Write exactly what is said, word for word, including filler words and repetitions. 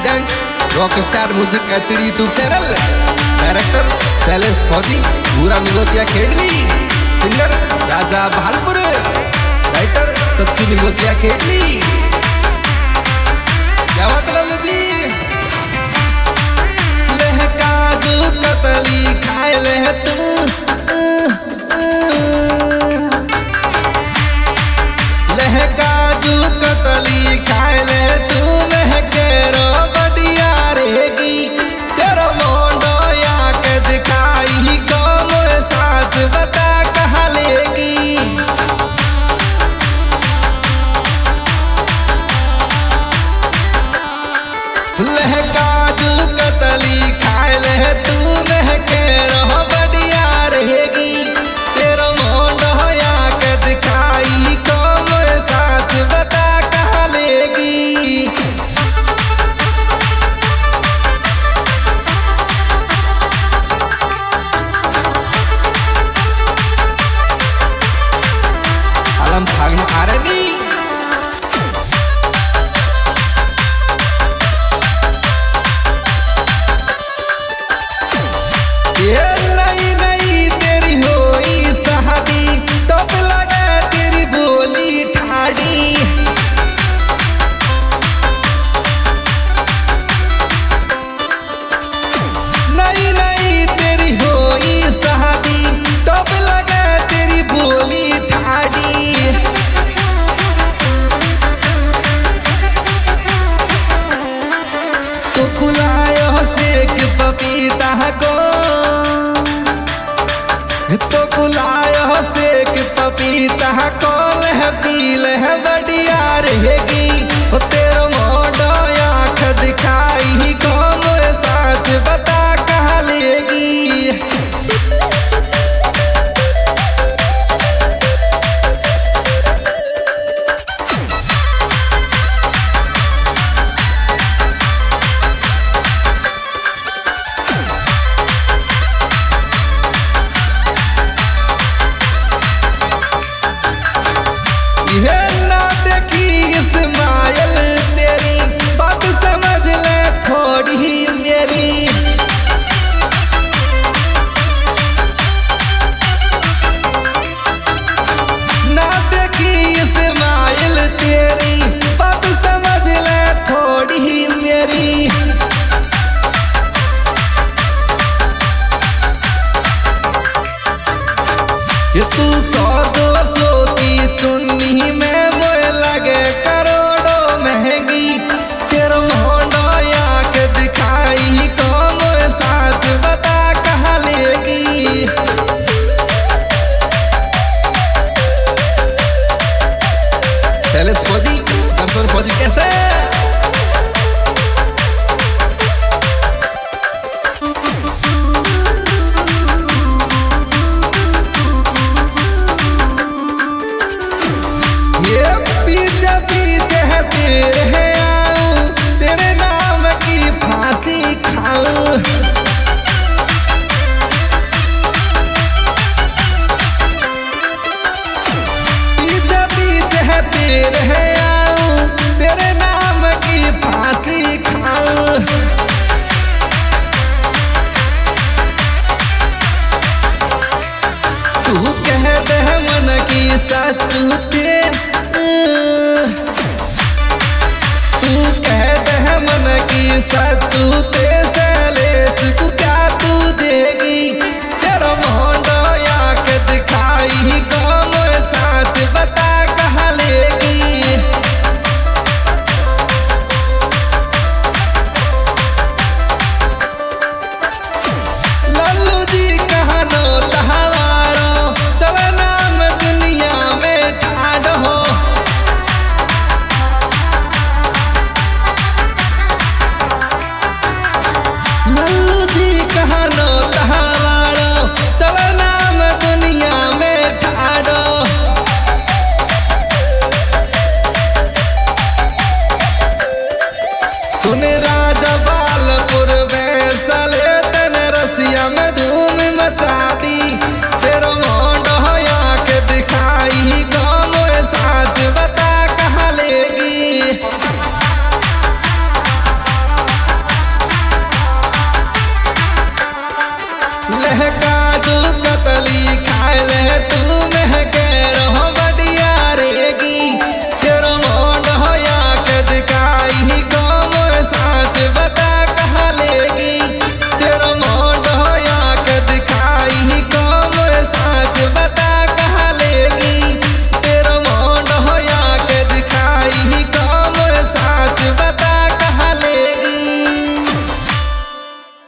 Present rock star music HD YouTube channel. Director Shailesh Fauji, पूरा Nigotiya Khedli. Singer Raja Bhalpur, writer Sachchu Nigotiya Khedli. क्या बात लल्लू जी। लह काजू कतली खाए लह तू, लह काजू कतली खाए ले तू। लह केरो बढ़िया रहेगी तेरो मोंडो या के दिखाई कौन साथ बता कहाँ लेगी। लह काजू कतली खाए ले तू। लह केरो बढ़िया रहेगी तेरो मोंडो या के दिखाई कौन साथ बता कहाँ लेगी। आलम भागने आ रहे नहीं। ये नई नई तेरी होई शादी, टोप लगा तेरी बोली ठाड़ी। नई नई तेरी होई शादी, टोप लगा तेरी बोली ठाड़ी। तो कुलायो सेक पपीता को, तो कुलायो सेक पपीता को। लह पी लह बढ़िया रहेगी तेरो मोडो आँख दिखाई कौन साच बता कहाँ लेगी। ये ना देखी इस्माइल तेरी बात समझ ले थोड़ी मेरी। ना देखी इस्माइल तेरी बात समझ ले थोड़ी मेरी। ये तू सौ दो सौ की चुन्नी में मोए लगे करोड़ों महंगी। तेरो मोंडो या के दिखाई कौन साच बता कहाँ लेगी। शैलेश फौजी, कंसोल फौजी कैसे। ये पीछे पीछे है तेरे आऊं, तेरे नाम की फांसी खाऊं। पीछे पीछे है तेरे आऊं, तेरे नाम की फांसी खाऊं। तू कह दे मन की सच्चू ते, तू कह दे मन की सच्चू ते। शैलेश को क्या तू देगी तेरो मोंडो या के दिखाई कौन साच बता कहाँ लेगी। लल्लू जी कहनो तहावाड़ो, चल नाम दुनिया में ठाड़ो। लल्लू जी कहनो तहावाड़ो, चल नाम दुनिया में ठाड़ो। सुन राजा बालपुर बैसले तन रसिया में धूम मचा दी। तेरो मोंडो या के दिखाई कौन साच बता कहाँ लेगी। काजू कतली खाए ले तू